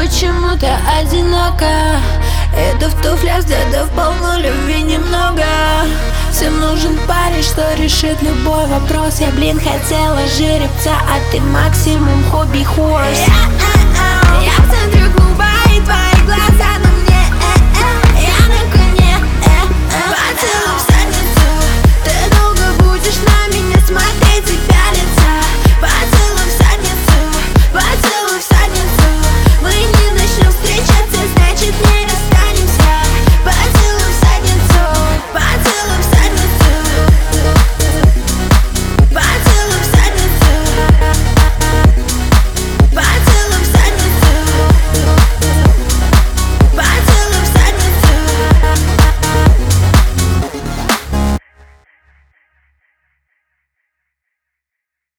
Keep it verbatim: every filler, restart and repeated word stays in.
почему-то одиноко. Это в туфлях взглядов полно, любви немного. Всем нужен парень, что решит любой вопрос. Я, блин, хотела жеребца, а ты максимум хобби-хорс. Я в центре